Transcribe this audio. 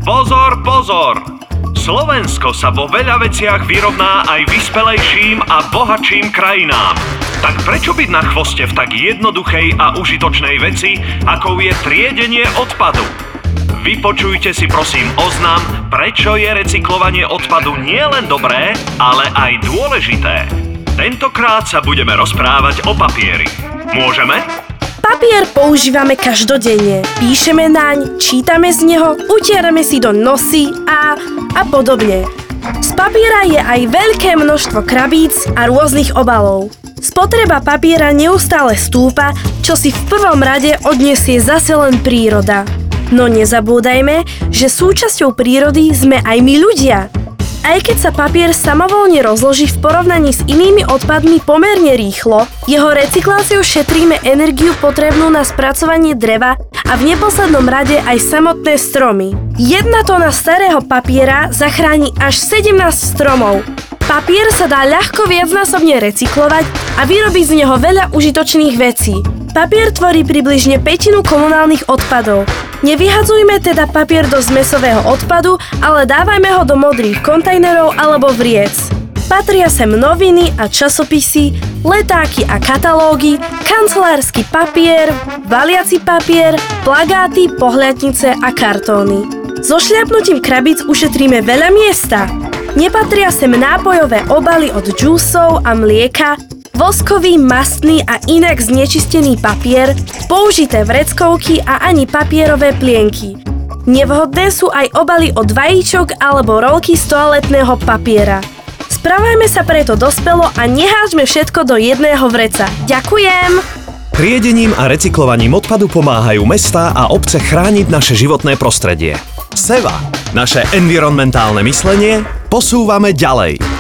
Pozor, pozor! Slovensko sa vo veľa veciach vyrovná aj vyspelejším a bohatším krajinám. Tak prečo byť na chvoste v tak jednoduchej a užitočnej veci, akou je triedenie odpadu? Vypočujte si prosím oznam, prečo je recyklovanie odpadu nielen dobré, ale aj dôležité. Tentokrát sa budeme rozprávať o papieri. Môžeme? Papier používame každodenne. Píšeme naň, čítame z neho, utierame si do nosy a podobne. Z papiera je aj veľké množstvo krabíc a rôznych obalov. Spotreba papiera neustále stúpa, čo si v prvom rade odniesie zase len príroda. No nezabúdajme, že súčasťou prírody sme aj my ľudia. Aj keď sa papier samovolne rozloží v porovnaní s inými odpadmi pomerne rýchlo, jeho recykláciou šetríme energiu potrebnú na spracovanie dreva a v neposlednom rade aj samotné stromy. 1 tona starého papiera zachráni až 17 stromov. Papier sa dá ľahko viacnásobne recyklovať a vyrobiť z neho veľa užitočných vecí. Papier tvorí približne 1/5 komunálnych odpadov. Nevyhadzujme teda papier do zmesového odpadu, ale dávajme ho do modrých kontajnerov alebo vriec. Patria sem noviny a časopisy, letáky a katalógy, kancelársky papier, valiaci papier, plagáty, pohľadnice a kartóny. So šľapnutím krabíc ušetríme veľa miesta. Nepatria sem nápojové obaly od džúsov a mlieka, voskový, mastný a inak znečistený papier, použité vreckovky a ani papierové plienky. Nevhodné sú aj obaly od vajíčok alebo rolky z toaletného papiera. Správajme sa preto dospelo a nehážme všetko do jedného vreca. Ďakujem! Triedením a recyklovaním odpadu pomáhajú mestá a obce chrániť naše životné prostredie. SEVA, naše environmentálne myslenie, posúvame ďalej.